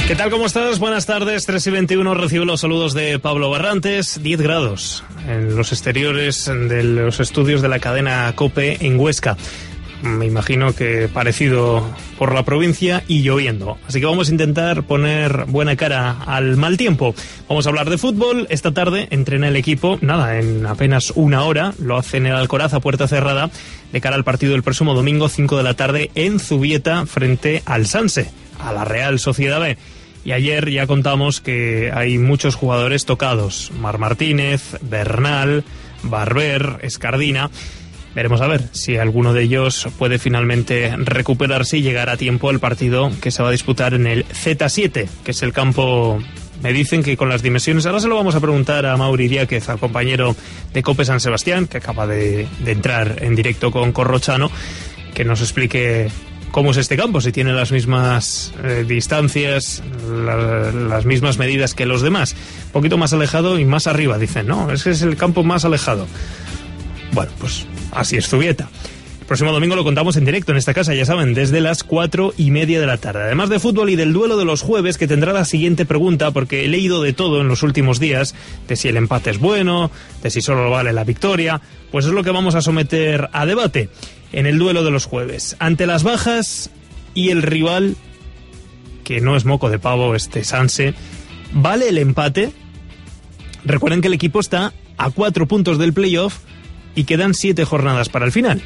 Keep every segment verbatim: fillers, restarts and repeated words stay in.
¿Qué tal? ¿Cómo estás? Buenas tardes. tres y veintiuno. Recibo los saludos de Pablo Barrantes. diez grados en los exteriores de los estudios de la cadena COPE en Huesca. Me imagino que parecido por la provincia y lloviendo. Así que vamos a intentar poner buena cara al mal tiempo. Vamos a hablar de fútbol. Esta tarde entrena el equipo, nada, en apenas una hora. Lo hace en el Alcoraz a puerta cerrada de cara al partido del próximo domingo, cinco de la tarde, en Zubieta, frente al Sanse, a la Real Sociedad B. Y ayer ya contamos que hay muchos jugadores tocados. Mar Martínez, Bernal, Barber, Escardina. Veremos a ver si alguno de ellos puede finalmente recuperarse y llegar a tiempo al partido que se va a disputar en el Z siete, que es el campo, me dicen que con las dimensiones. Ahora se lo vamos a preguntar a Mauri Diáquez, al compañero de COPE San Sebastián, que acaba de, de entrar en directo con Corrochano, que nos explique cómo es este campo, si tiene las mismas eh, distancias, la, las mismas medidas que los demás. Un poquito más alejado y más arriba, dicen, ¿no? Ese es el campo más alejado. Bueno, pues así es Zubieta. El próximo domingo lo contamos en directo en esta casa, ya saben, desde las cuatro y media de la tarde. Además de fútbol y del duelo de los jueves, que tendrá la siguiente pregunta, porque he leído de todo en los últimos días, de si el empate es bueno, de si solo vale la victoria, pues es lo que vamos a someter a debate en el duelo de los jueves. Ante las bajas y el rival, que no es moco de pavo, este Sanse, ¿vale el empate? Recuerden que el equipo está a cuatro puntos del playoff y quedan siete jornadas para el final.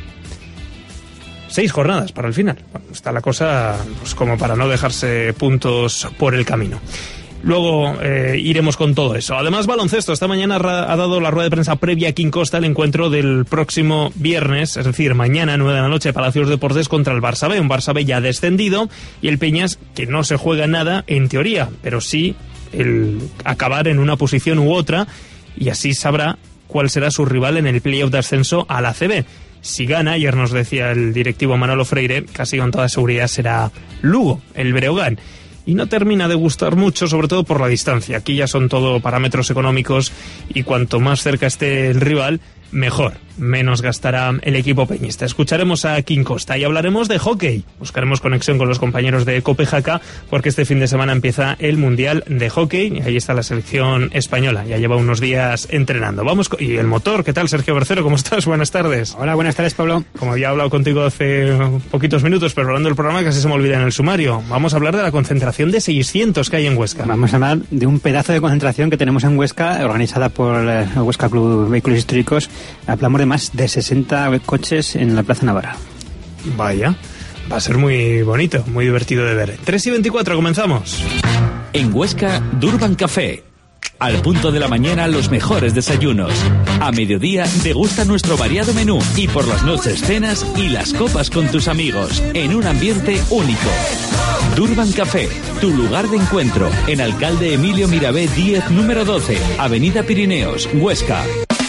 Seis jornadas para el final. Bueno, está la cosa pues como para no dejarse puntos por el camino. Luego eh, iremos con todo eso. Además, baloncesto. Esta mañana ha dado la rueda de prensa previa aquí en Costa el encuentro del próximo viernes, es decir, mañana, nueve de la noche, Palacios Deportes contra el Barça B. Un Barça B ya descendido y el Peñas, que no se juega nada en teoría, pero sí el acabar en una posición u otra, y así sabrá cuál será su rival en el playoff de ascenso a la A C B. Si gana, ayer nos decía el directivo Manolo Freire, casi con toda seguridad será Lugo, el Breogán. Y no termina de gustar mucho, sobre todo por la distancia. Aquí ya son todo parámetros económicos y cuanto más cerca esté el rival, mejor. Menos gastará el equipo peñista. Escucharemos a King Costa y hablaremos de hockey. Buscaremos conexión con los compañeros de COPE Jaca, porque este fin de semana empieza el Mundial de Hockey y ahí está la selección española. Ya lleva unos días entrenando. Vamos con... Y el motor, ¿qué tal, Sergio Bercero? ¿Cómo estás? Buenas tardes. Hola, buenas tardes, Pablo. Como había hablado contigo hace poquitos minutos, pero hablando del programa casi se me olvida en el sumario. Vamos a hablar de la concentración de seiscientos que hay en Huesca. Vamos a hablar de un pedazo de concentración que tenemos en Huesca, organizada por el Huesca Club Vehículos Históricos. Hablamos de más de sesenta coches en la Plaza Navarra. Vaya, va a ser muy bonito, muy divertido de ver. tres y veinticuatro, comenzamos. En Huesca, Durban Café. Al punto de la mañana, los mejores desayunos. A mediodía, degusta nuestro variado menú. Y por las noches, cenas y las copas con tus amigos. En un ambiente único. Durban Café, tu lugar de encuentro. En Alcalde Emilio Mirabé diez, número doce. Avenida Pirineos, Huesca.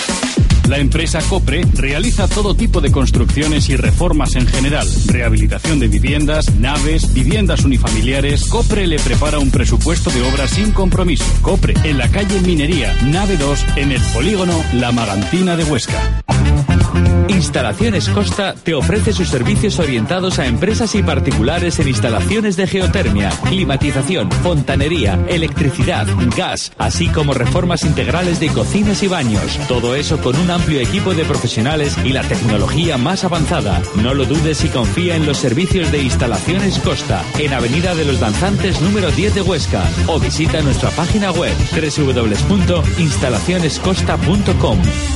La empresa Copre realiza todo tipo de construcciones y reformas en general. Rehabilitación de viviendas, naves, viviendas unifamiliares. Copre le prepara un presupuesto de obras sin compromiso. Copre, en la calle Minería, nave dos, en el polígono La Magantina de Huesca. Instalaciones Costa te ofrece sus servicios orientados a empresas y particulares en instalaciones de geotermia, climatización, fontanería, electricidad, gas, así como reformas integrales de cocinas y baños. Todo eso con un amplio equipo de profesionales y la tecnología más avanzada. No lo dudes y confía en los servicios de Instalaciones Costa, en Avenida de los Danzantes número diez de Huesca, o visita nuestra página web doble u doble u doble u punto instalaciones costa punto com.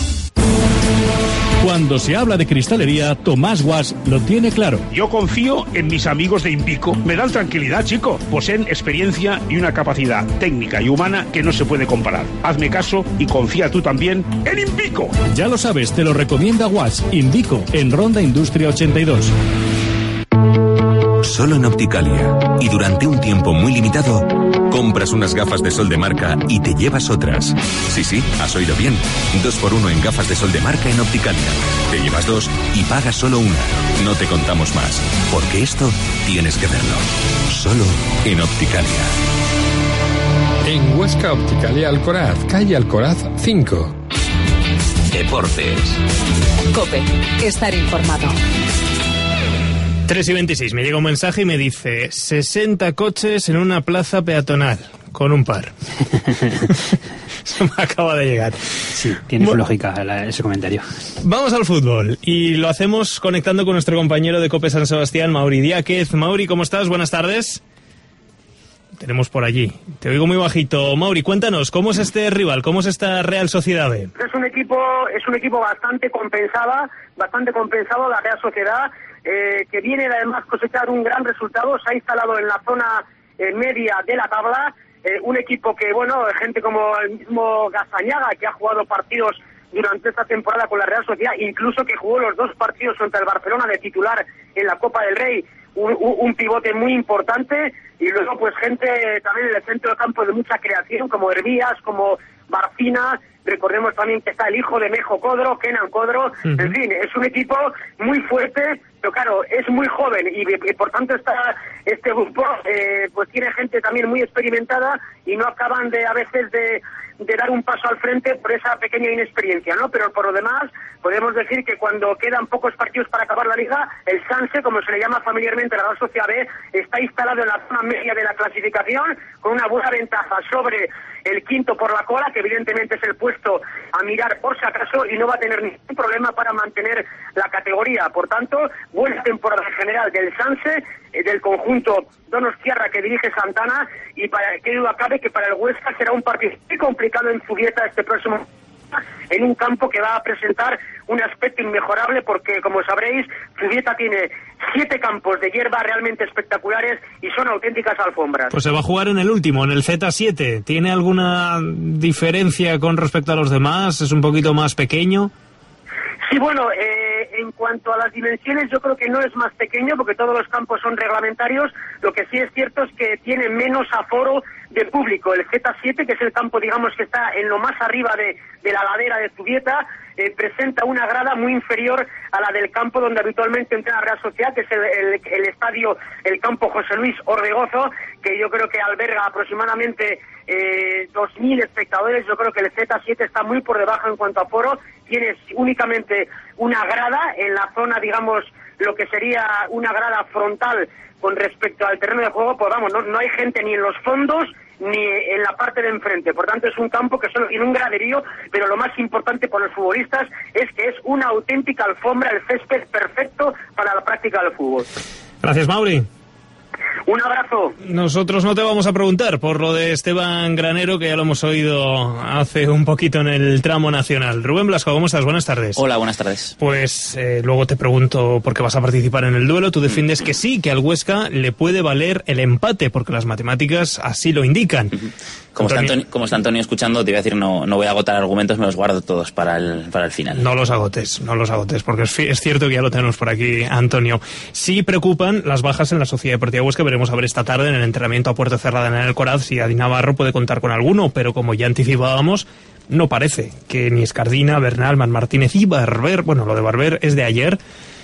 Cuando se habla de cristalería, Tomás Guas lo tiene claro. Yo confío en mis amigos de Inpico. Me dan tranquilidad, chico. Poseen experiencia y una capacidad técnica y humana que no se puede comparar. Hazme caso y confía tú también en Inpico. Ya lo sabes, te lo recomienda Guas. Invico, en Ronda Industria ochenta y dos. Solo en Opticalia. Y durante un tiempo muy limitado, compras unas gafas de sol de marca y te llevas otras. Sí, sí, has oído bien. Dos por uno en gafas de sol de marca en Opticalia. Te llevas dos y pagas solo una. No te contamos más, porque esto tienes que verlo. Solo en Opticalia. En Huesca, Opticalia Alcoraz, calle Alcoraz cinco. Deportes. COPE. Estar informado. tres y veintiséis, me llega un mensaje y me dice sesenta coches en una plaza peatonal, con un par. Eso me acaba de llegar. Sí, tiene su lógica la, ese comentario. Vamos al fútbol y lo hacemos conectando con nuestro compañero de COPE San Sebastián, Mauri Diáquez. Mauri, ¿cómo estás? Buenas tardes. Tenemos por allí. Te oigo muy bajito. Mauri, cuéntanos, ¿cómo es este rival? ¿Cómo es esta Real Sociedad B? Es un equipo, es un equipo bastante compensada, bastante compensado, la Real Sociedad, eh, que viene además cosechar un gran resultado. Se ha instalado en la zona eh, media de la tabla. Eh, un equipo que, bueno, gente como el mismo Gazañaga, que ha jugado partidos durante esta temporada con la Real Sociedad, incluso que jugó los dos partidos contra el Barcelona de titular en la Copa del Rey, un, un, un pivote muy importante, y luego pues gente también en el centro del campo de mucha creación, como Hervías, como Barcina. Recordemos también que está el hijo de Mejo Codro, Kenan Codro. Uh-huh. En fin, es un equipo muy fuerte, pero claro, es muy joven y, y por tanto está este grupo eh, pues tiene gente también muy experimentada y no acaban de a veces de, de dar un paso al frente por esa pequeña inexperiencia, ¿no? Pero por lo demás podemos decir que cuando quedan pocos partidos para acabar la liga, el Sanse, como se le llama familiarmente a la Real Sociedad B, está instalado en la zona media de la clasificación con una buena ventaja sobre el quinto por la cola, que evidentemente es el puesto a mirar por si acaso, y no va a tener ningún problema para mantener la categoría. Por tanto, buena temporada en general del Sanse, eh, del conjunto donostiarra que dirige Santana, y para que duda cabe que para el Huesca será un partido muy complicado en Zubieta este próximo, en un campo que va a presentar un aspecto inmejorable, porque como sabréis, Zubieta tiene siete campos de hierba realmente espectaculares y son auténticas alfombras. Pues se va a jugar en el último, en el Z siete. ¿Tiene alguna diferencia con respecto a los demás? ¿Es un poquito más pequeño? Sí, bueno, eh, en cuanto a las dimensiones, yo creo que no es más pequeño, porque todos los campos son reglamentarios. Lo que sí es cierto es que tiene menos aforo de público. El Z siete, que es el campo, digamos, que está en lo más arriba de, de la ladera de Zubieta, eh, presenta una grada muy inferior a la del campo donde habitualmente entrena la Real Sociedad, que es el, el, el estadio, el campo José Luis Orbegozo, que yo creo que alberga aproximadamente eh, dos mil espectadores. Yo creo que el Z siete está muy por debajo en cuanto a aforo. Tienes únicamente una grada en la zona, digamos, lo que sería una grada frontal con respecto al terreno de juego. Pues vamos, no, no hay gente ni en los fondos ni en la parte de enfrente. Por tanto, es un campo que solo tiene un graderío, pero lo más importante por los futbolistas es que es una auténtica alfombra, el césped perfecto para la práctica del fútbol. Gracias, Mauri. Un abrazo. Nosotros no te vamos a preguntar por lo de Esteban Granero, que ya lo hemos oído hace un poquito en el tramo nacional. Rubén Blasco, ¿cómo estás? Buenas tardes. Hola, buenas tardes. Pues eh, luego te pregunto por qué vas a participar en el duelo. Tú defiendes que sí, que al Huesca le puede valer el empate, porque las matemáticas así lo indican. Uh-huh. Como está, Antonio, como está Antonio escuchando, te iba a decir, no, no voy a agotar argumentos, me los guardo todos para el, para el final. No los agotes, no los agotes, porque es, es cierto que ya lo tenemos por aquí, Antonio. Sí preocupan las bajas en la Sociedad Deportiva Huesca. Veremos a ver esta tarde en el entrenamiento a puerta cerrada en el Alcoraz si Adi Navarro puede contar con alguno, pero como ya anticipábamos, no parece que ni Escardina, Bernal, Man Martínez y Barber, bueno, lo de Barber es de ayer.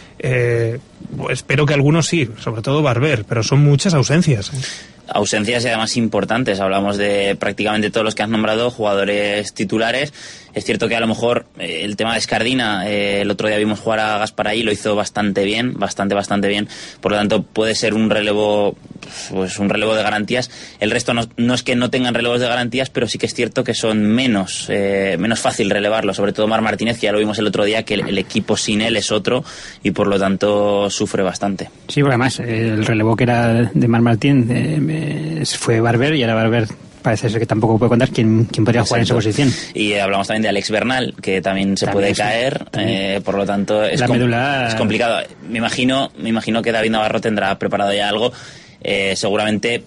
Eh, espero que algunos sí, sobre todo Barber, pero son muchas ausencias. ¿eh? Ausencias y además importantes. Hablamos de prácticamente todos los que has nombrado, jugadores titulares. Es cierto que a lo mejor eh, el tema de Escardina, eh, el otro día vimos jugar a Gasparay, lo hizo bastante bien, bastante, bastante bien. Por lo tanto, puede ser un relevo, pues un relevo de garantías. El resto no, no es que no tengan relevos de garantías, pero sí que es cierto que son menos, eh, menos fácil relevarlo. Sobre todo Mar Martínez, que ya lo vimos el otro día, que el, el equipo sin él es otro y por lo tanto sufre bastante. Sí, porque además el relevo que era de Mar Martínez eh, fue Barber y ahora Barber parece ser que tampoco puede contar quién, quién podría jugar Exacto. en esa posición. Y hablamos también de Alex Bernal, que también se también, puede sí, caer, eh, por lo tanto es, com- medula... es complicado. Me imagino, me imagino que David Navarro tendrá preparado ya algo. Eh, seguramente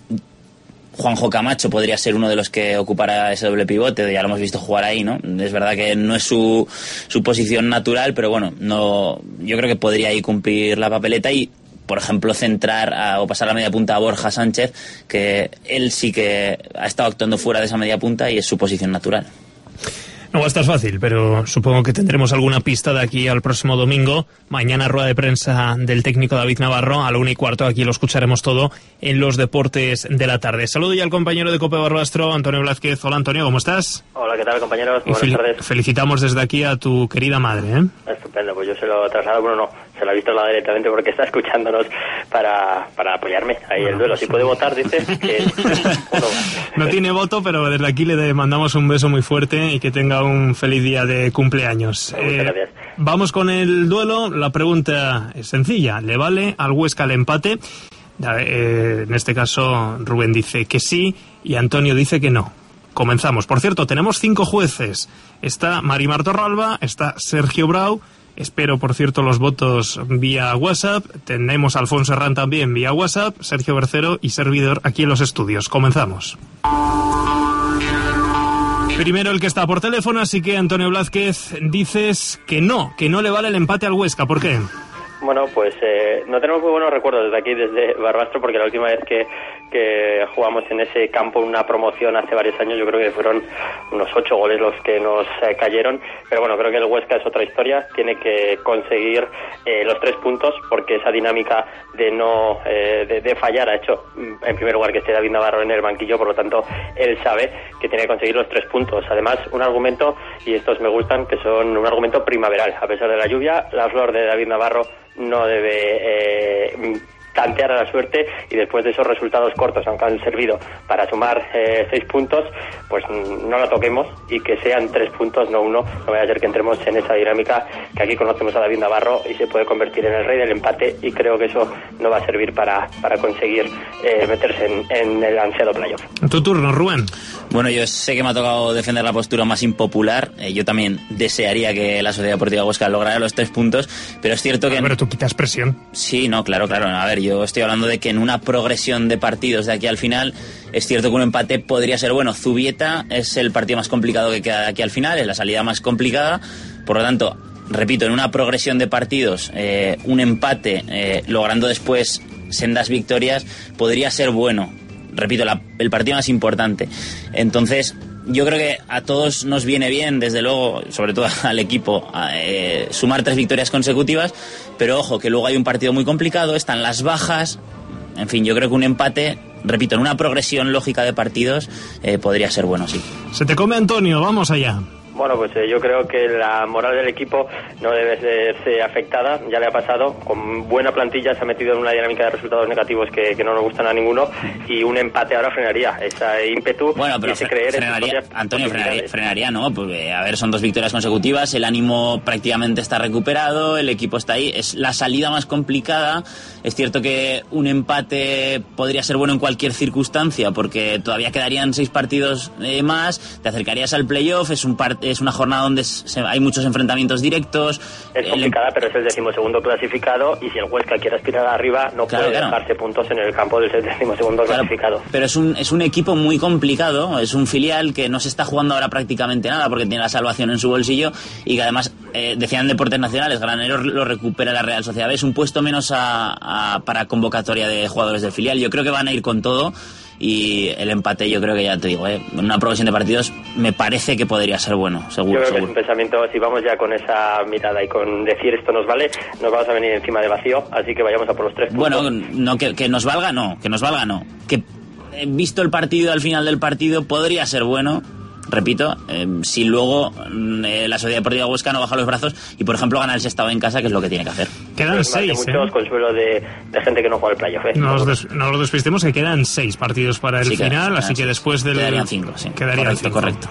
Juanjo Camacho podría ser uno de los que ocupará ese doble pivote, ya lo hemos visto jugar ahí, ¿no? Es verdad que no es su, su posición natural, pero bueno, no, yo creo que podría ahí cumplir la papeleta y, por ejemplo, centrar a, o pasar la media punta a Borja Sánchez, que él sí que ha estado actuando fuera de esa media punta y es su posición natural. No va a estar fácil, pero supongo que tendremos alguna pista de aquí al próximo domingo. Mañana rueda de prensa del técnico David Navarro a la una y cuarto. Aquí lo escucharemos todo en los deportes de la tarde. Saludo ya al compañero de Cope Barbastro, Antonio Blázquez. Hola, Antonio, ¿cómo estás? Hola, ¿qué tal, compañeros? Buenas fel- tardes. Felicitamos desde aquí a tu querida madre, ¿eh? Estupendo, pues yo se lo traslado, bueno, no, se se la ha visto al lado directamente porque está escuchándonos para, para apoyarme ahí bueno, el duelo. Si puede votar, dice que uno no tiene voto, pero desde aquí le mandamos un beso muy fuerte y que tenga un feliz día de cumpleaños. Muchas eh, gracias. Vamos con el duelo. La pregunta es sencilla. ¿Le vale al Huesca el empate? Eh, en este caso Rubén dice que sí y Antonio dice que no. Comenzamos. Por cierto, tenemos cinco jueces. Está Marimar Torralba, está Sergio Brau. Espero, por cierto, los votos vía WhatsApp. Tenemos a Alfonso Herrán también vía WhatsApp, Sergio Bercero y servidor aquí en los estudios. Comenzamos. Primero el que está por teléfono, así que Antonio Blázquez, dices que no, que no le vale el empate al Huesca. ¿Por qué? Bueno, pues eh, no tenemos muy buenos recuerdos desde aquí, desde Barbastro, porque la última vez que, que jugamos en ese campo una promoción hace varios años, yo creo que fueron unos ocho goles los que nos eh, cayeron, pero bueno, creo que el Huesca es otra historia, tiene que conseguir eh, los tres puntos, porque esa dinámica de no eh, de, de fallar ha hecho, en primer lugar, que esté David Navarro en el banquillo, por lo tanto, él sabe que tiene que conseguir los tres puntos. Además, un argumento, y estos me gustan, que son un argumento primaveral, a pesar de la lluvia, la flor de David Navarro no debe eh, tantear a la suerte, y después de esos resultados cortos, aunque han servido para sumar eh, seis puntos, pues no la toquemos y que sean tres puntos, no uno. No vaya a ser que entremos en esa dinámica que aquí conocemos a David Navarro y se puede convertir en el rey del empate, y creo que eso no va a servir para, para conseguir eh, meterse en, en el ansiado playoff. Tu turno, Rubén. Bueno, yo sé que me ha tocado defender la postura más impopular. Eh, yo también desearía que la Sociedad Deportiva Huesca lograra los tres puntos, pero es cierto que... Pero tú quitas presión. Sí, no, claro, claro. A ver, yo estoy hablando de que en una progresión de partidos de aquí al final, es cierto que un empate podría ser bueno. Zubieta es el partido más complicado que queda de aquí al final, es la salida más complicada. Por lo tanto, repito, en una progresión de partidos, eh, un empate, eh, logrando después sendas victorias, podría ser bueno. Repito, la, el partido más importante. Entonces, yo creo que a todos nos viene bien, desde luego, sobre todo al equipo, eh, sumar tres victorias consecutivas, pero ojo, que luego hay un partido muy complicado, están las bajas, en fin, yo creo que un empate, repito, en una progresión lógica de partidos, eh, podría ser bueno, sí. Se te come, Antonio, vamos allá. Bueno, pues eh, yo creo que la moral del equipo no debe ser afectada, ya le ha pasado, con buena plantilla se ha metido en una dinámica de resultados negativos que, que no nos gustan a ninguno, y un empate ahora frenaría ese ímpetu. Bueno, pero y ese creer frenaría, en Antonio, frenaría, frenaría, ¿no? Porque, a ver, son dos victorias consecutivas, el ánimo prácticamente está recuperado, el equipo está ahí, es la salida más complicada. Es cierto que un empate podría ser bueno en cualquier circunstancia, porque todavía quedarían seis partidos eh, más, te acercarías al playoff, es un partido es una jornada donde se, hay muchos enfrentamientos directos. Es complicada, el... pero es el decimosegundo clasificado, y si el Huesca quiere aspirar arriba, no claro, puede claro. dejarse puntos en el campo del decimosegundo claro, clasificado. Pero es un, es un equipo muy complicado, es un filial que no se está jugando ahora prácticamente nada, porque tiene la salvación en su bolsillo, y que además, eh, decían Deportes Nacionales, Granero lo recupera la Real Sociedad. Es un puesto menos a, a, para convocatoria de jugadores del filial. Yo creo que van a ir con todo, y el empate, yo creo que ya te digo, ¿eh? en una progresión de partidos me parece que podría ser bueno, seguro. Yo creo seguro. que es un pensamiento, si vamos ya con esa mirada y con decir esto nos vale, nos vamos a venir encima de vacío, así que vayamos a por los tres puntos. Bueno, no, que, que nos valga no, que nos valga no, que eh, visto el partido, al final del partido, podría ser bueno. Repito, eh, si luego eh, la Sociedad Deportiva Huesca no baja los brazos y, por ejemplo, gana el Sestao en casa, que es lo que tiene que hacer. Quedan Pero seis, muchos ¿eh? consuelo de, de gente que no juega el playoff. ¿eh? No los, des, no los despistemos, que quedan seis partidos para el sí, final, quedan, así quedan que seis. después del... Quedarían cinco, sí. Quedarían correcto, cinco. correcto.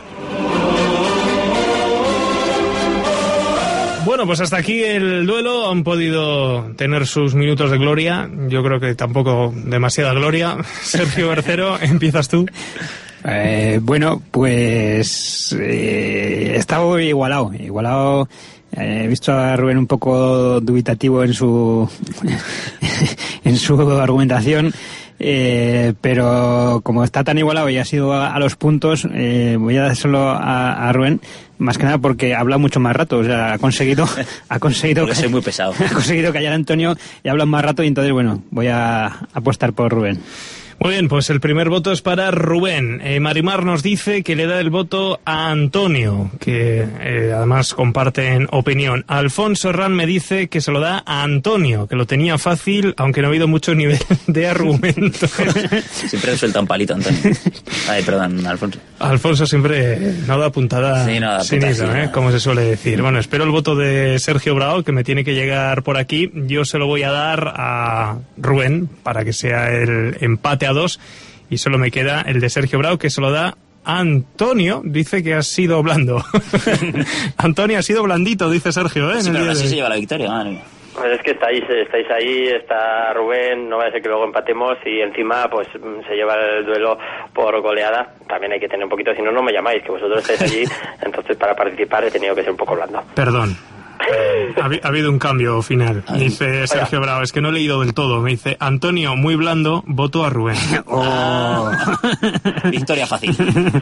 Bueno, pues hasta aquí el duelo. Han podido tener sus minutos de gloria. Yo creo que tampoco demasiada gloria. Sergio Bercero, empiezas tú. Eh, bueno, pues eh, está igualado, igualado. Eh, he visto a Rubén un poco dubitativo en su en su argumentación, eh, pero como está tan igualado y ha sido a, a los puntos, eh, voy a dárselo a, a Rubén, más que nada porque habla mucho más rato, o sea, ha conseguido ha conseguido porque soy muy pesado. Ha conseguido callar a Antonio y habla más rato, y entonces bueno, voy a apostar por Rubén. Muy bien, pues el primer voto es para Rubén. Eh, Marimar nos dice que le da el voto a Antonio, que eh, además comparten opinión. Alfonso Herrán me dice que se lo da a Antonio, que lo tenía fácil, aunque no ha habido mucho nivel de argumento. Siempre suelta un palito, Antonio. Ay, perdón, Alfonso. Alfonso siempre no da puntada sí, no da sin puntada, hilo, sí, ¿eh? no. Como se suele decir. Bueno, espero el voto de Sergio Bravo, que me tiene que llegar por aquí. Yo se lo voy a dar a Rubén, para que sea el empate a dos, y solo me queda el de Sergio Bravo, que se lo da a Antonio. Dice que ha sido blando. Antonio ha sido blandito, dice Sergio, ¿eh? Sí, en el pero día así de... se lleva la victoria, madre mía. Pues es que estáis, estáis ahí, está Rubén, no va a ser que luego empatemos y encima pues se lleva el duelo por goleada. También hay que tener un poquito, si no, no me llamáis, que vosotros estáis allí, entonces para participar he tenido que ser un poco blando. Perdón. Ha, ha habido un cambio final. Dice Sergio Bravo, es que no he leído del todo. Me dice, Antonio, muy blando, voto a Rubén. Oh. Victoria fácil.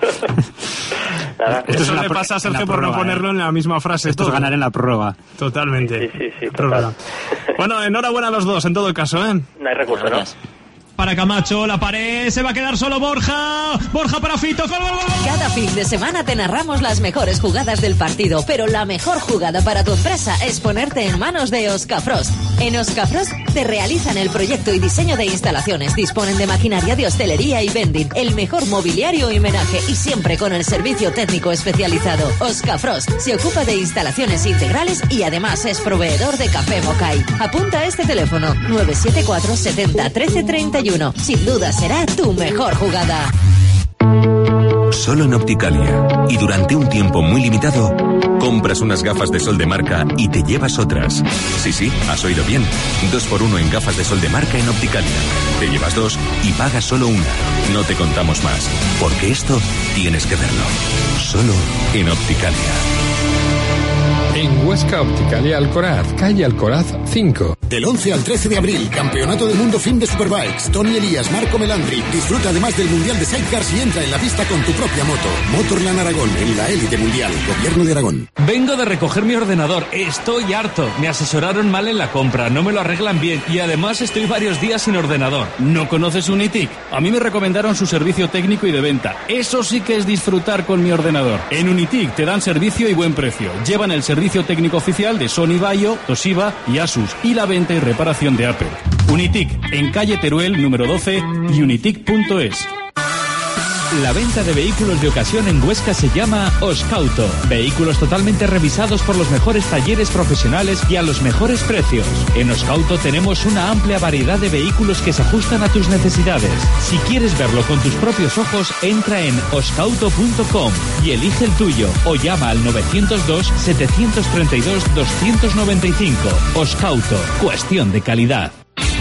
Nada. Eso le pasa a Sergio por no ponerlo eh. en la misma frase. Esto todo. es ganar en la prórroga. Totalmente. Sí, sí, sí, total. Bueno, enhorabuena a los dos, en todo caso, ¿eh? No hay recurso, ¿no? Para Camacho, la pared, se va a quedar solo Borja. Borja para Fito. ¡Gol, gol, gol! Cada fin de semana te narramos las mejores jugadas del partido, pero la mejor jugada para tu empresa es ponerte en manos de Oscafrost. En Oscafrost te realizan el proyecto y diseño de instalaciones, disponen de maquinaria de hostelería y vending, el mejor mobiliario y menaje, y siempre con el servicio técnico especializado. Oscafrost se ocupa de instalaciones integrales y además es proveedor de café Mocay. Apunta este teléfono: nueve siete cuatro setenta trece treinta y uno. Sin duda será tu mejor jugada. Solo en Opticalia, y durante un tiempo muy limitado, compras unas gafas de sol de marca y te llevas otras. Sí, sí, has oído bien. Dos por uno en gafas de sol de marca en Opticalia. Te llevas dos y pagas solo una. No te contamos más, porque esto tienes que verlo. Solo en Opticalia. En Huesca, Opticalia Alcoraz, calle Alcoraz cinco. Del once al trece de abril, Campeonato del Mundo Fin de Superbikes. Tony Elías, Marco Melandri. Disfruta además del Mundial de Sidecars y entra en la pista con tu propia moto. Motorland Aragón, en la élite mundial. Gobierno de Aragón. Vengo de recoger mi ordenador. Estoy harto. Me asesoraron mal en la compra, no me lo arreglan bien y además estoy varios días sin ordenador. ¿No conoces Unitic? A mí me recomendaron su servicio técnico y de venta. Eso sí que es disfrutar con mi ordenador. En Unitic te dan servicio y buen precio. Llevan el servicio técnico oficial de Sony Vaio, Toshiba y Asus y la venta y reparación de Apple. Unitic, en calle Teruel número doce y unitic punto es. La venta de vehículos de ocasión en Huesca se llama Oscauto. Vehículos totalmente revisados por los mejores talleres profesionales y a los mejores precios. En Oscauto tenemos una amplia variedad de vehículos que se ajustan a tus necesidades. Si quieres verlo con tus propios ojos, entra en oscauto punto com y elige el tuyo o llama al novecientos dos, setecientos treinta y dos, doscientos noventa y cinco. Oscauto, cuestión de calidad.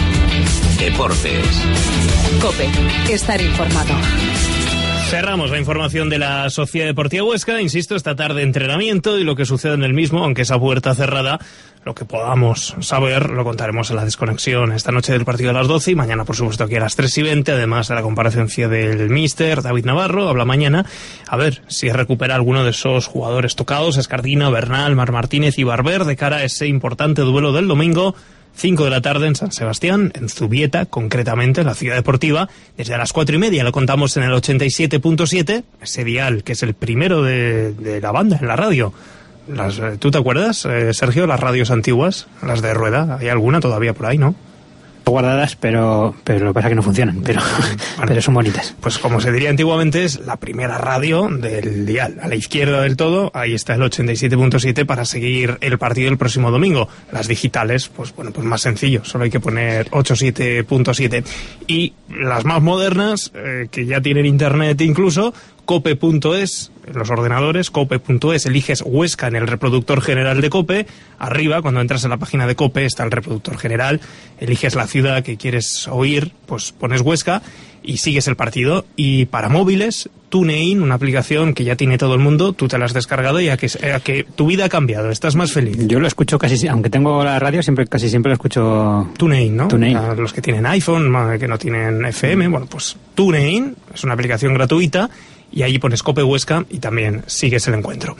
Deportes. COPE, estar informado. Cerramos la información de la Sociedad Deportiva Huesca. Insisto, esta tarde entrenamiento y lo que sucede en el mismo, aunque esa puerta cerrada, lo que podamos saber lo contaremos en la desconexión esta noche del partido a las doce y mañana, por supuesto, aquí a las tres y veinte, además de la comparecencia del míster David Navarro. Habla mañana, a ver si recupera alguno de esos jugadores tocados, Escardina, Bernal, Mar Martínez y Barber, de cara a ese importante duelo del domingo. cinco de la tarde en San Sebastián, en Zubieta, concretamente en la Ciudad Deportiva, desde a las cuatro y media. Lo contamos en el ochenta y siete punto siete, ese dial que es el primero de, de la banda en la radio. Las, ¿Tú te acuerdas, eh, Sergio, las radios antiguas, las de rueda? ¿Hay alguna todavía por ahí, no? Guardadas, pero pero lo que pasa es que no funcionan, pero, bueno, pero son bonitas. Pues como se diría antiguamente, es la primera radio del dial. A la izquierda del todo, ahí está el ochenta y siete punto siete para seguir el partido el próximo domingo. Las digitales, pues bueno, pues más sencillo, solo hay que poner ochenta y siete punto siete. Y las más modernas, eh, que ya tienen internet incluso, cope punto es, en los ordenadores, cope punto es, eliges Huesca en el reproductor general de COPE, arriba, cuando entras en la página de COPE, está el reproductor general, eliges la ciudad que quieres oír, pues pones Huesca y sigues el partido. Y para móviles, TuneIn, una aplicación que ya tiene todo el mundo, tú te la has descargado y a que, a que tu vida ha cambiado, estás más feliz. Yo lo escucho casi, aunque tengo la radio, siempre casi siempre lo escucho... TuneIn, ¿no? TuneIn. A los que tienen iPhone, que no tienen F M, bueno, pues TuneIn es una aplicación gratuita y allí pones Cope Huesca y también sigues el encuentro.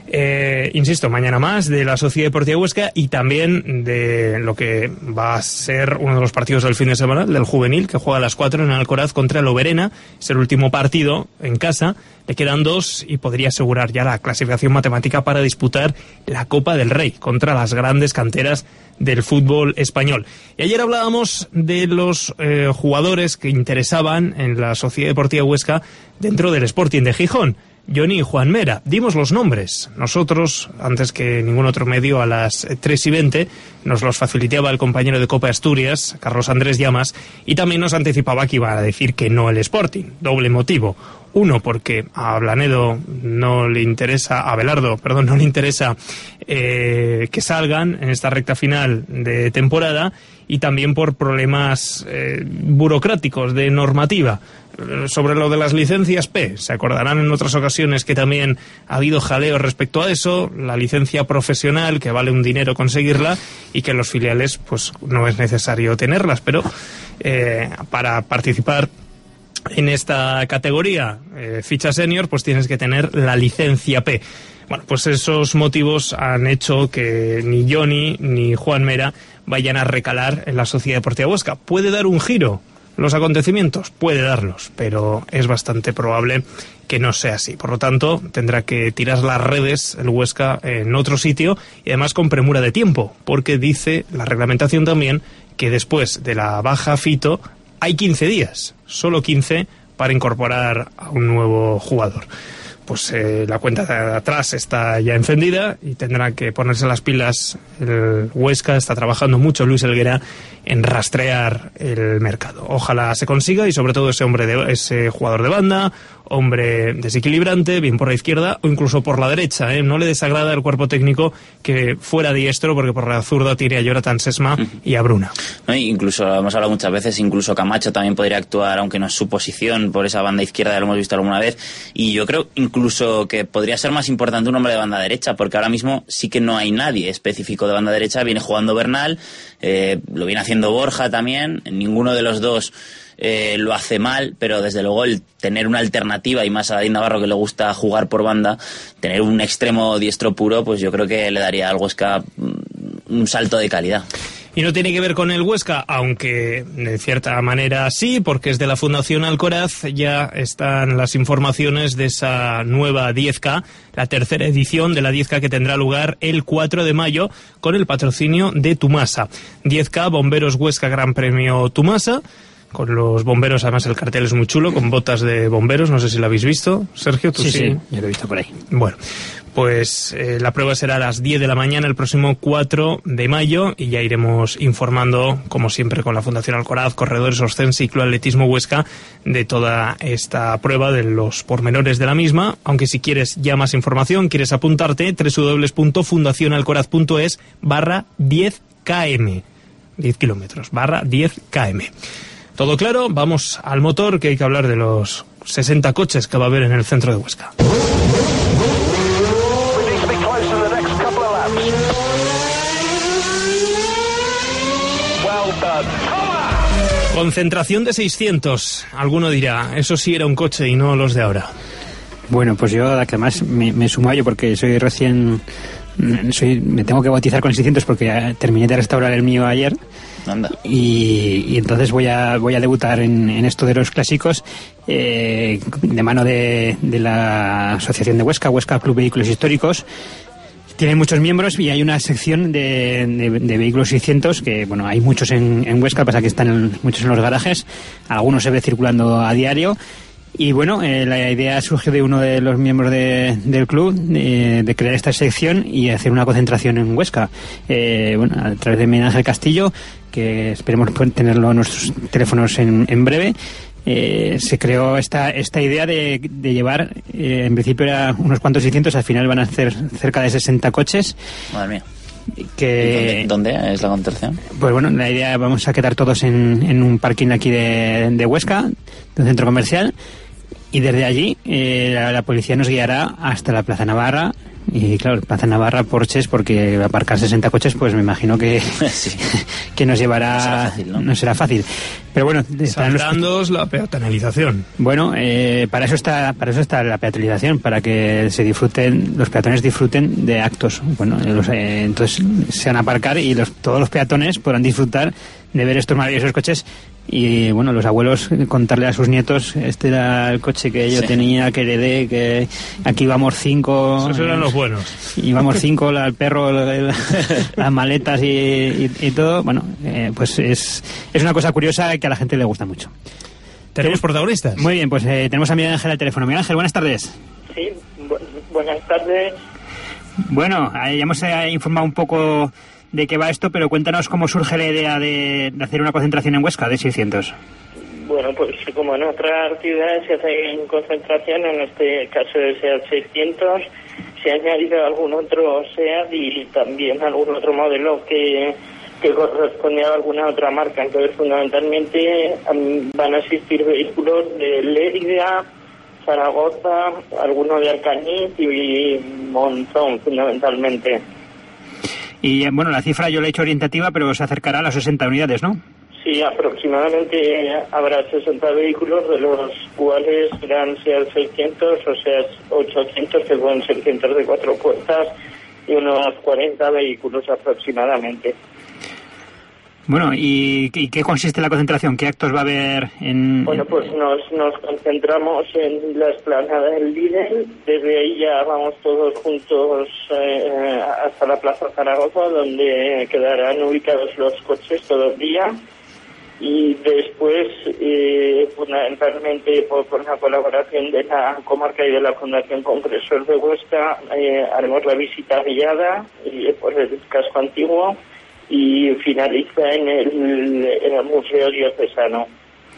Eh, insisto, mañana más de la Sociedad Deportiva Huesca y también de lo que va a ser uno de los partidos del fin de semana, del juvenil, que juega a las cuatro en Alcoraz contra el Oberena. Es el último partido en casa, le quedan dos y podría asegurar ya la clasificación matemática para disputar la Copa del Rey contra las grandes canteras del fútbol español. Y ayer hablábamos de los eh, jugadores que interesaban en la Sociedad Deportiva Huesca dentro del Sporting de Gijón. Johnny y Juan Mera, dimos los nombres. Nosotros, antes que ningún otro medio, a las tres y veinte, nos los facilitaba el compañero de Copa Asturias, Carlos Andrés Llamas, y también nos anticipaba que iba a decir que no el Sporting. Doble motivo. Uno, porque a Blanedo no le interesa, a Abelardo, perdón, no le interesa eh, que salgan en esta recta final de temporada, y también por problemas eh, burocráticos de normativa. Sobre lo de las licencias P, se acordarán en otras ocasiones que también ha habido jaleo respecto a eso, la licencia profesional, que vale un dinero conseguirla, y que en los filiales pues no es necesario tenerlas, pero eh, para participar en esta categoría eh, ficha senior, pues tienes que tener la licencia P. Bueno, pues esos motivos han hecho que ni Johnny ni Juan Mera vayan a recalar en la Sociedad Deportiva Huesca. ¿Puede dar un giro los acontecimientos? Puede darlos, pero es bastante probable que no sea así. Por lo tanto, tendrá que tirar las redes el Huesca en otro sitio, y además con premura de tiempo, porque dice la reglamentación también que después de la baja Fito hay quince días, solo quince, para incorporar a un nuevo jugador. Pues eh, la cuenta de atrás está ya encendida y tendrá que ponerse las pilas el Huesca. Está trabajando mucho Luis Helguera en rastrear el mercado. Ojalá se consiga, y sobre todo ese hombre de, ese jugador de banda, hombre desequilibrante, bien por la izquierda o incluso por la derecha, ¿eh? No le desagrada al cuerpo técnico que fuera diestro, porque por la zurda tiene a Jonathan Sesma y a Bruna. No, incluso, hemos hablado muchas veces, incluso Camacho también podría actuar, aunque no es su posición, por esa banda izquierda, lo hemos visto alguna vez, y yo creo incluso que podría ser más importante un hombre de banda derecha, porque ahora mismo sí que no hay nadie específico de banda derecha. Viene jugando Bernal, eh, lo viene haciendo Borja también, ninguno de los dos Eh, lo hace mal, pero desde luego el tener una alternativa, y más a David Navarro, que le gusta jugar por banda, tener un extremo diestro puro, pues yo creo que le daría al Huesca un salto de calidad. Y no tiene que ver con el Huesca, aunque de cierta manera sí, porque es de la Fundación Alcoraz. Ya están las informaciones de esa nueva diez K, la tercera edición de la diez K, que tendrá lugar el cuatro de mayo con el patrocinio de Tumasa. diez K, Bomberos Huesca Gran Premio Tumasa. Con los bomberos, además el cartel es muy chulo, con botas de bomberos, no sé si lo habéis visto. Sergio, tú sí. Sí, sí, yo lo he visto por ahí. Bueno, pues eh, la prueba será a las diez de la mañana el próximo cuatro de mayo, y ya iremos informando, como siempre, con la Fundación Alcoraz, Corredores Ostense y Club Atletismo Huesca, de toda esta prueba, de los pormenores de la misma. Aunque si quieres ya más información, quieres apuntarte, www.fundacionalcoraz.es barra 10 km, diez kilómetros, barra 10 km. ¿Todo claro? Vamos al motor, que hay que hablar de los sesenta coches que va a haber en el centro de Huesca. Concentración de seiscientos. Alguno dirá, eso sí era un coche y no los de ahora. Bueno, pues yo además me, me sumo a ello, porque soy recién... Soy, me tengo que bautizar con seiscientos porque terminé de restaurar el mío ayer. Anda. Y, y entonces voy a voy a debutar en, en esto de los clásicos, eh, de mano de, de la Asociación de Huesca, Huesca Club Vehículos Históricos. Tiene muchos miembros y hay una sección de, de, de vehículos seiscientos que, bueno, hay muchos en, en Huesca, pasa que están en, muchos en los garajes, algunos se ve circulando a diario. Y bueno, eh, la idea surge de uno de los miembros de, del club, eh, de crear esta sección y hacer una concentración en Huesca. Eh, bueno, a través de Miguel Ángel Castillo, que esperemos tenerlo en nuestros teléfonos en, en breve. Eh, se creó esta esta idea de, de llevar, eh, en principio era unos cuantos seiscientos, al final van a ser cerca de sesenta coches. Madre mía. Que, ¿Dónde, ¿Dónde es la concentración? Pues bueno, la idea, vamos a quedar todos en, en un parking aquí de, de Huesca, de un centro comercial, y desde allí eh, la, la policía nos guiará hasta la Plaza Navarra, Y claro, Plaza Navarra, Porches, porque aparcar sesenta coches, pues me imagino que, sí. que nos llevará... No será fácil, ¿no? No será fácil. Pero bueno... Saltando los... la peatonalización. Bueno, eh, para eso está para eso está la peatonalización, para que se disfruten, los peatones disfruten de actos. Bueno, los, eh, entonces se van a aparcar y los, todos los peatones podrán disfrutar de ver estos maravillosos coches. Y bueno, los abuelos contarle a sus nietos, este era el coche que yo sí. tenía, que heredé, que aquí vamos cinco. Esos eran los buenos. Íbamos cinco, la, el perro, la, la, las maletas y, y, y todo. Bueno, eh, pues es, es una cosa curiosa que a la gente le gusta mucho. ¿Tenemos protagonistas? Muy bien, pues eh, tenemos a Miguel Ángel al teléfono. Miguel Ángel, buenas tardes. Sí, bu buenas tardes. Bueno, ya hemos eh, informado un poco de qué va esto, pero cuéntanos cómo surge la idea de, de hacer una concentración en Huesca de seiscientos. Bueno, pues como en otras ciudades se hace concentración, en este caso de SEAT seiscientos, se ha añadido algún otro SEAT y también algún otro modelo que, que corresponde a alguna otra marca. Entonces, fundamentalmente van a asistir vehículos de Lérida, Zaragoza, algunos de Alcañiz y Monzón, fundamentalmente. Y bueno, la cifra yo la he hecho orientativa, pero se acercará a las sesenta unidades, ¿no? Sí, aproximadamente habrá sesenta vehículos, de los cuales serán SEAT seiscientos o SEAT ochocientos, que pueden ser cientos de cuatro puertas, y unos cuarenta vehículos aproximadamente. Bueno, ¿y, ¿y qué consiste la concentración? ¿Qué actos va a haber en...? Bueno, pues nos, nos concentramos en la explanada del Lidl. Desde ahí ya vamos todos juntos eh, hasta la Plaza Zaragoza, donde quedarán ubicados los coches todo el día. Y después, eh, fundamentalmente por, por la colaboración de la comarca y de la Fundación Compresor de Huesca, eh, haremos la visita guiada eh, por el casco antiguo y finaliza en el, en el Museo Diocesano.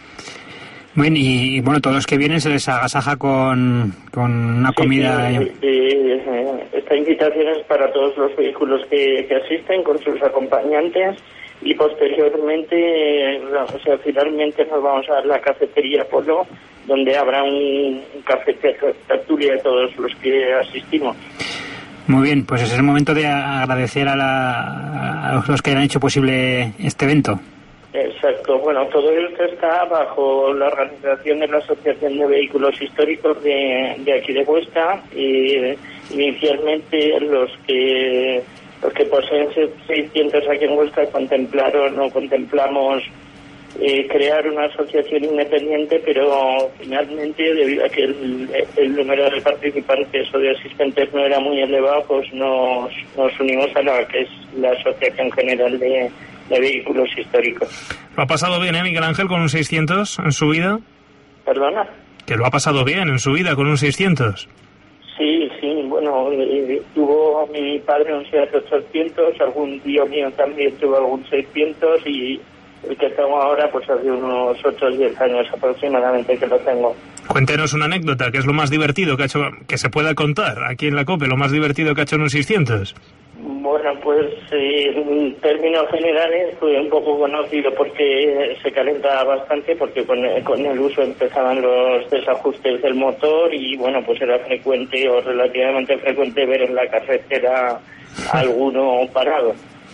Bueno, y bueno, todos los que vienen se les agasaja con, con una comida. Sí, sí, eh, esta invitación es para todos los vehículos que, que asisten con sus acompañantes y posteriormente, eh, o sea, finalmente nos vamos a la cafetería Polo, donde habrá un, un café tertulia de todos los que asistimos. Muy bien, pues es el momento de agradecer a, la, a los que han hecho posible este evento. Exacto. Bueno, todo esto está bajo la organización de la Asociación de Vehículos Históricos de, de aquí de Huesca. Y inicialmente los que los que poseen seiscientos aquí en Huesca contemplaron o contemplamos eh, crear una asociación independiente, pero finalmente, debido a que el, el número de participantes o de asistentes no era muy elevado, pues nos, nos unimos a la que es la Asociación General de, de Vehículos Históricos. ¿Lo ha pasado bien, eh, Miguel Ángel, con un seiscientos en su vida? ¿Perdona? ¿Que lo ha pasado bien en su vida con un seiscientos? Sí, sí, bueno, eh, tuvo mi padre un SEAT ochocientos, algún tío mío también tuvo algún seiscientos y el que tengo ahora pues hace unos ocho o diez años aproximadamente que lo tengo. Cuéntenos una anécdota, que es lo más divertido que ha hecho, que se pueda contar aquí en la COPE, lo más divertido que ha hecho en un seiscientos. Bueno, pues eh, en términos generales fue un poco conocido porque se calentaba bastante, porque con, con el uso empezaban los desajustes del motor y bueno, pues era frecuente o relativamente frecuente ver en la carretera alguno parado.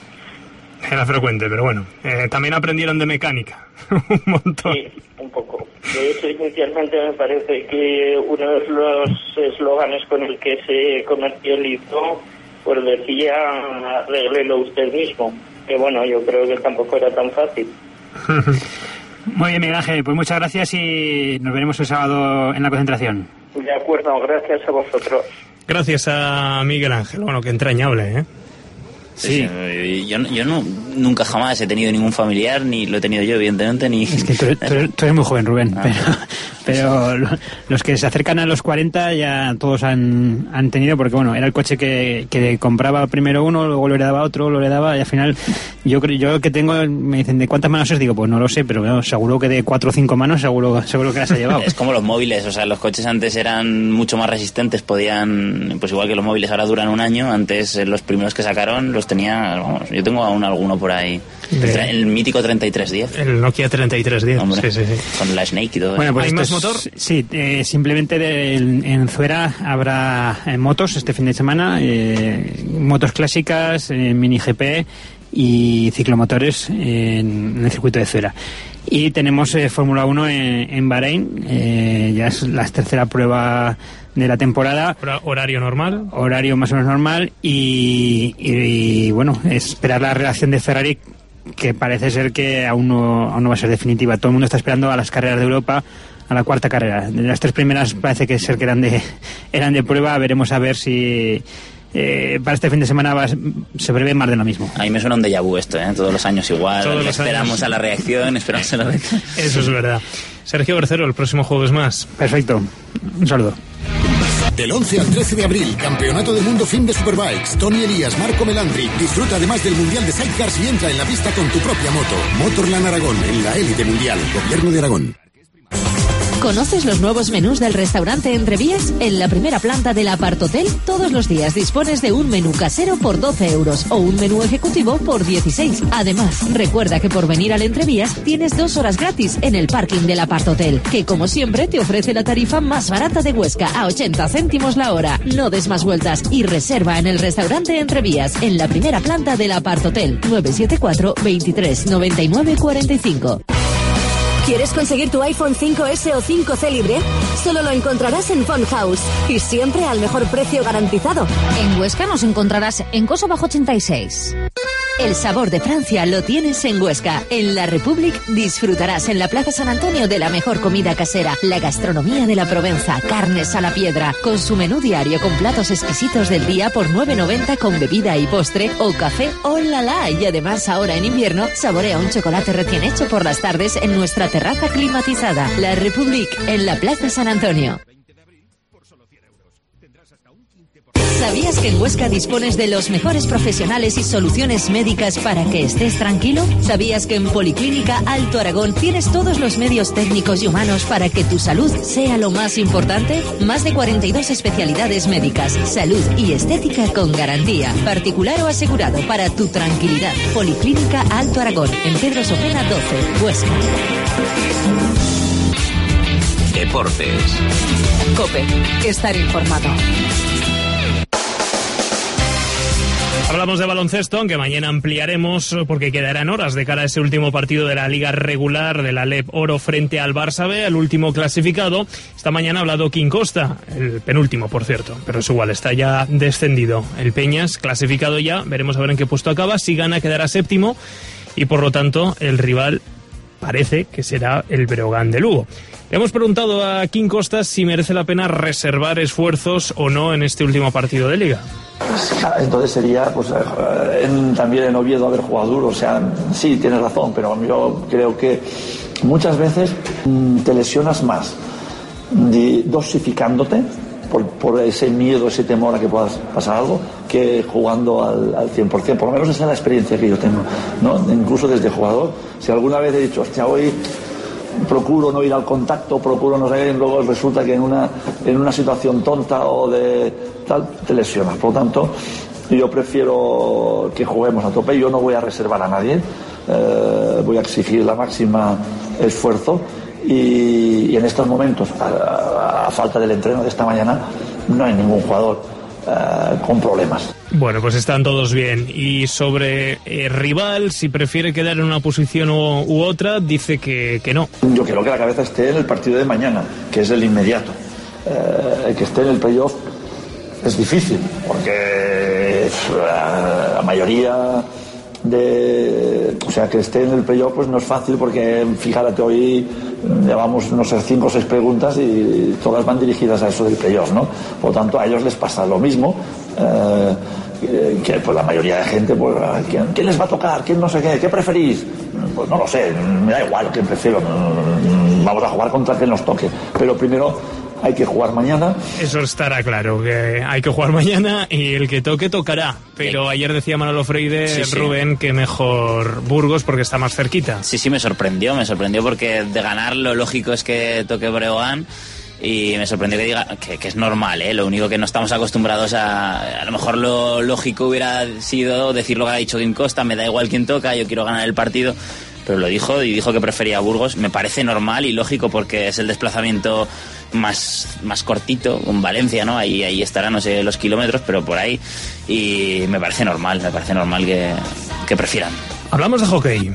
Era frecuente, pero bueno, eh, también aprendieron de mecánica un montón. Sí, un poco. De hecho, inicialmente me parece que uno de los eslóganes con el que se comercializó pues decía, arréglelo usted mismo. Que bueno, yo creo que tampoco era tan fácil. Muy bien, Miguel Ángel, pues muchas gracias y nos veremos el sábado en la concentración. De acuerdo, gracias a vosotros. Gracias a Miguel Ángel, bueno, qué entrañable, ¿eh? Sí, sí. Yo, yo no, nunca jamás he tenido ningún familiar, ni lo he tenido yo, evidentemente, ni... Es que tú, tú, tú eres muy joven, Rubén, ah, pero, pero los que se acercan a los cuarenta ya todos han, han tenido, porque bueno, era el coche que, que compraba primero uno, luego lo heredaba otro, lo heredaba, y al final yo creo yo que tengo, me dicen, ¿de cuántas manos es? Digo, pues no lo sé, pero bueno, seguro que de cuatro o cinco manos seguro, seguro que las ha llevado. Es como los móviles, o sea, los coches antes eran mucho más resistentes, podían, pues igual que los móviles ahora duran un año, antes los primeros que sacaron los tenía, vamos, yo tengo aún alguno por por ahí. De... El mítico treinta y tres diez. El Nokia treinta y tres diez. Hombre, sí, sí, sí. Con la Snake y todo. Bueno, pues ¿hay más es, motor? Sí, eh, simplemente de, en, en Zuera habrá eh, motos este fin de semana, eh, motos clásicas, eh, mini G P y ciclomotores en, en el circuito de Zuera. Y tenemos eh, Fórmula uno en, en Bahrein, eh, ya es la tercera prueba de la temporada. Horario normal. Horario más o menos normal y, y, y bueno, esperar la relación de Ferrari, que parece ser que aún no, aún no va a ser definitiva. Todo el mundo está esperando a las carreras de Europa, a la cuarta carrera. Las tres primeras parece que ser que eran de, eran de prueba. Veremos a ver si... Eh, para este fin de semana va, se prevé más de lo mismo. A mí me suena un déjà vu esto, ¿eh? Todos los años igual. Todos los esperamos años. a la reacción, esperamos a la reacción. Eso es verdad. Sergio Bercero, el próximo jueves más. Perfecto. Un saludo. Del once al trece de abril, Campeonato del Mundo Fin de Superbikes. Tony Elías, Marco Melandri. Disfruta además del Mundial de Sidecars y entra en la pista con tu propia moto. Motorland Aragón, en la élite mundial. Gobierno de Aragón. ¿Conoces los nuevos menús del restaurante Entrevías? En la primera planta del Apartotel, todos los días dispones de un menú casero por doce euros o un menú ejecutivo por dieciséis. Además, recuerda que por venir al Entrevías tienes dos horas gratis en el parking del Apartotel, que como siempre te ofrece la tarifa más barata de Huesca a ochenta céntimos la hora. No des más vueltas y reserva en el restaurante Entrevías, en la primera planta del Apartotel, nueve siete cuatro, veintitrés, noventa y nueve, cuarenta y cinco. ¿Quieres conseguir tu iPhone cinco ese o cinco ce libre? Solo lo encontrarás en Phone House y siempre al mejor precio garantizado. En Huesca nos encontrarás en Coso Bajo ochenta y seis. El sabor de Francia lo tienes en Huesca. En La Republic disfrutarás en la Plaza San Antonio de la mejor comida casera, la gastronomía de la Provenza, carnes a la piedra, con su menú diario con platos exquisitos del día por nueve noventa con bebida y postre o café oh la la. Y además ahora en invierno saborea un chocolate recién hecho por las tardes en nuestra terraza climatizada. La Republic en la Plaza San Antonio. ¿Sabías que en Huesca dispones de los mejores profesionales y soluciones médicas para que estés tranquilo? ¿Sabías que en Policlínica Alto Aragón tienes todos los medios técnicos y humanos para que tu salud sea lo más importante? Más de cuarenta y dos especialidades médicas, salud y estética con garantía, particular o asegurado, para tu tranquilidad. Policlínica Alto Aragón, en Pedro Sopena doce, Huesca. Deportes. COPE. Estar informado. Hablamos de baloncesto, aunque mañana ampliaremos porque quedarán horas de cara a ese último partido de la Liga Regular de la Alep Oro frente al Barça B, el último clasificado. Esta mañana ha hablado Quim Costa, el penúltimo, por cierto, pero es igual, está ya descendido. El Peñas, clasificado ya, veremos a ver en qué puesto acaba. Si gana, quedará séptimo y, por lo tanto, el rival parece que será el Breogán de Lugo. Le hemos preguntado a Quim Costa si merece la pena reservar esfuerzos o no en este último partido de Liga. Entonces sería, pues en, también en Oviedo haber jugado duro. O sea, sí, tienes razón, pero yo creo que muchas veces mmm, te lesionas más de, dosificándote por, por ese miedo, ese temor a que puedas pasar algo, que jugando al, al cien por ciento. Por lo menos esa es la experiencia que yo tengo, ¿no? Incluso desde jugador. Si alguna vez he dicho, hostia, hoy procuro no ir al contacto, procuro no sé, y luego resulta que en una en una situación tonta o de tal te lesionas. Por lo tanto, yo prefiero que juguemos a tope. Yo no voy a reservar a nadie, eh, voy a exigir la máxima esfuerzo y, y en estos momentos, a, a, a falta del entreno de esta mañana, no hay ningún jugador eh, con problemas. Bueno, pues están todos bien. Y sobre eh, rival, si prefiere quedar en una posición u, u otra, dice que, que no. Yo creo que la cabeza esté en el partido de mañana, que es el inmediato. Eh, que esté en el playoff es difícil, porque la mayoría de... O sea, que esté en el playoff pues no es fácil, porque fíjate, hoy llevamos, no sé, cinco o seis preguntas y todas van dirigidas a eso del playoff, ¿no? Por lo tanto, a ellos les pasa lo mismo. Eh, que pues la mayoría de gente, pues ¿quién, ¿quién les va a tocar? ¿Quién no sé qué? ¿Qué preferís? Pues no lo sé, me da igual quién prefiero, vamos a jugar contra quien nos toque, pero primero hay que jugar mañana. Eso estará claro, que hay que jugar mañana y el que toque tocará, pero ayer decía Manolo Freire, sí, sí. Rubén, que mejor Burgos porque está más cerquita. Sí, sí, me sorprendió, me sorprendió porque de ganar lo lógico es que toque Breogán. y me sorprendió que diga que, que es normal, ¿eh? Lo único que no estamos acostumbrados a... A lo mejor lo lógico hubiera sido decir lo que ha dicho Quim Costa, me da igual quién toca, yo quiero ganar el partido, pero lo dijo y dijo que prefería a Burgos. Me parece normal y lógico porque es el desplazamiento más, más cortito, con Valencia, ¿no? Ahí, ahí estará, no sé los kilómetros, pero por ahí, y me parece normal, me parece normal que, que prefieran. Hablamos de hockey.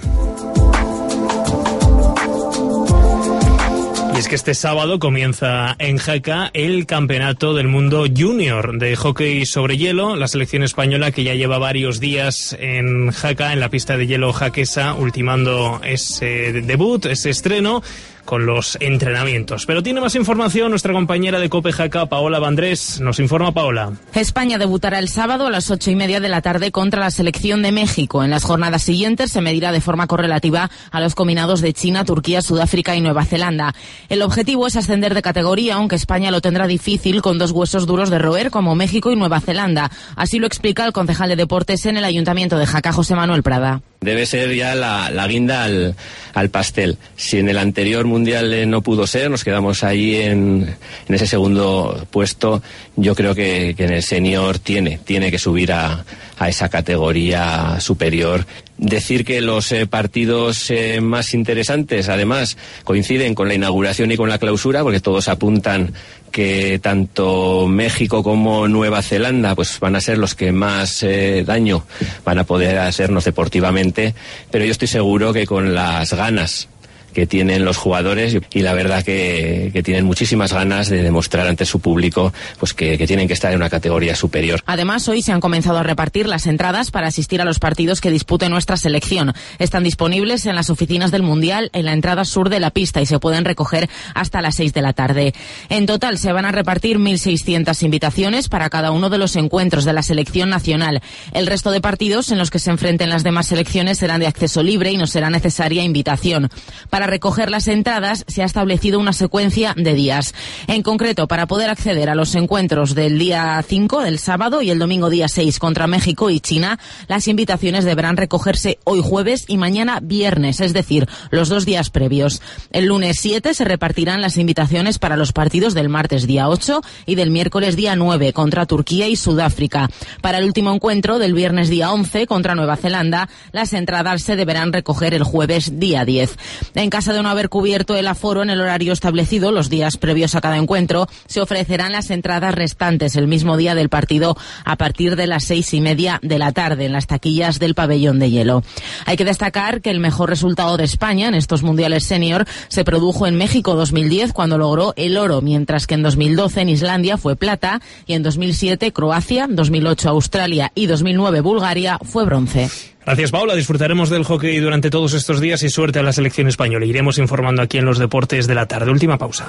Y es que este sábado comienza en Jaca el Campeonato del Mundo Junior de hockey sobre hielo. La selección española, que ya lleva varios días en Jaca, en la pista de hielo jaquesa, ultimando ese debut, ese estreno, con los entrenamientos. Pero tiene más información nuestra compañera de COPE Jaca, Paola Vandrés. Nos informa Paola. España debutará el sábado a las ocho y media de la tarde contra la selección de México. En las jornadas siguientes se medirá de forma correlativa a los combinados de China, Turquía, Sudáfrica y Nueva Zelanda. El objetivo es ascender de categoría, aunque España lo tendrá difícil con dos huesos duros de roer como México y Nueva Zelanda. Así lo explica el concejal de deportes en el Ayuntamiento de Jaca, José Manuel Prada. Debe ser ya la, la guinda al, al pastel. Si en el anterior mundial eh, no pudo ser, nos quedamos ahí en, en ese segundo puesto. Yo creo que, que en el senior tiene, tiene que subir a, a esa categoría superior. Decir que los eh, partidos eh, más interesantes, además, coinciden con la inauguración y con la clausura, porque todos apuntan que tanto México como Nueva Zelanda pues van a ser los que más eh, daño van a poder hacernos deportivamente, pero yo estoy seguro que con las ganas que tienen los jugadores y la verdad que, que tienen muchísimas ganas de demostrar ante su público pues que, que tienen que estar en una categoría superior. Además, hoy se han comenzado a repartir las entradas para asistir a los partidos que dispute nuestra selección. Están disponibles en las oficinas del Mundial en la entrada sur de la pista y se pueden recoger hasta las seis de la tarde. En total se van a repartir mil seiscientas invitaciones para cada uno de los encuentros de la selección nacional. El resto de partidos en los que se enfrenten las demás selecciones serán de acceso libre y no será necesaria invitación. Para recoger las entradas se ha establecido una secuencia de días. En concreto, para poder acceder a los encuentros del día cinco, del sábado, y el domingo día seis contra México y China, las invitaciones deberán recogerse hoy jueves y mañana viernes, es decir, los dos días previos. El lunes siete se repartirán las invitaciones para los partidos del martes día ocho y del miércoles día nueve contra Turquía y Sudáfrica. Para el último encuentro del viernes día once contra Nueva Zelanda, las entradas se deberán recoger el jueves día diez. En caso de no haber cubierto el aforo en el horario establecido los días previos a cada encuentro, se ofrecerán las entradas restantes el mismo día del partido a partir de las seis y media de la tarde en las taquillas del pabellón de hielo. Hay que destacar que el mejor resultado de España en estos mundiales senior se produjo en México dos mil diez, cuando logró el oro, mientras que en dos mil doce en Islandia fue plata y en dos mil siete Croacia, dos mil ocho Australia y dos mil nueve Bulgaria fue bronce. Gracias, Paula. Disfrutaremos del hockey durante todos estos días y suerte a la selección española. Iremos informando aquí en los deportes de la tarde. Última pausa.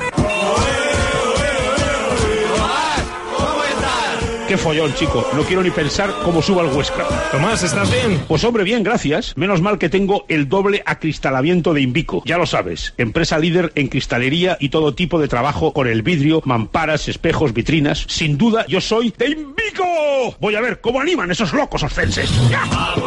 Qué follón, chico. No quiero ni pensar cómo suba el Huesca. Tomás, ¿estás bien? Pues hombre, bien, gracias. Menos mal que tengo el doble acristalamiento de Invico. Ya lo sabes, empresa líder en cristalería y todo tipo de trabajo con el vidrio, mamparas, espejos, vitrinas. Sin duda, yo soy de Invico. Voy a ver cómo animan esos locos oscenses. ¡Ya!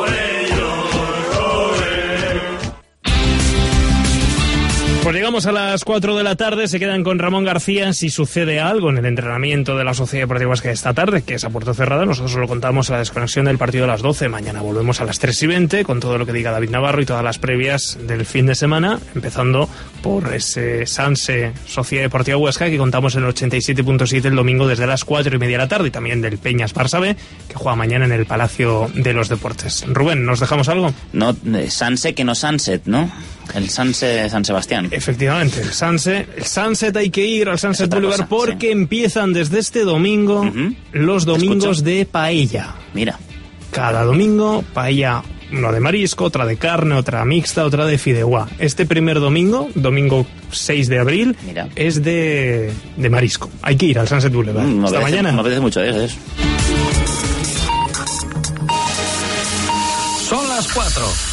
Pues llegamos a las cuatro de la tarde, se quedan con Ramón García. Si sucede algo en el entrenamiento de la Sociedad Deportiva Huesca esta tarde, que es a puerta cerrada, nosotros lo contamos a la desconexión del partido de las doce. Mañana volvemos a las tres y veinte con todo lo que diga David Navarro y todas las previas del fin de semana, empezando por ese Sanse Sociedad Deportiva Huesca que contamos en el ochenta y siete punto siete el domingo desde las cuatro y media de la tarde, y también del Peñas Barça B, que juega mañana en el Palacio de los Deportes. Rubén, ¿nos dejamos algo? No, Sanse que no Sunset, ¿no? El Sanse San Sebastián. Efectivamente, el Sunset, el Sunset hay que ir al Sunset Boulevard porque sí. Empiezan desde este domingo uh-huh. los domingos de paella. Mira. Cada domingo, paella, una de marisco, otra de carne, otra mixta, otra de fideuá. Este primer domingo, domingo seis de abril, Mira. es de, de marisco. Hay que ir al Sunset Boulevard. Mm, Hasta apetece, mañana. Me apetece mucho eso. Son las cuatro.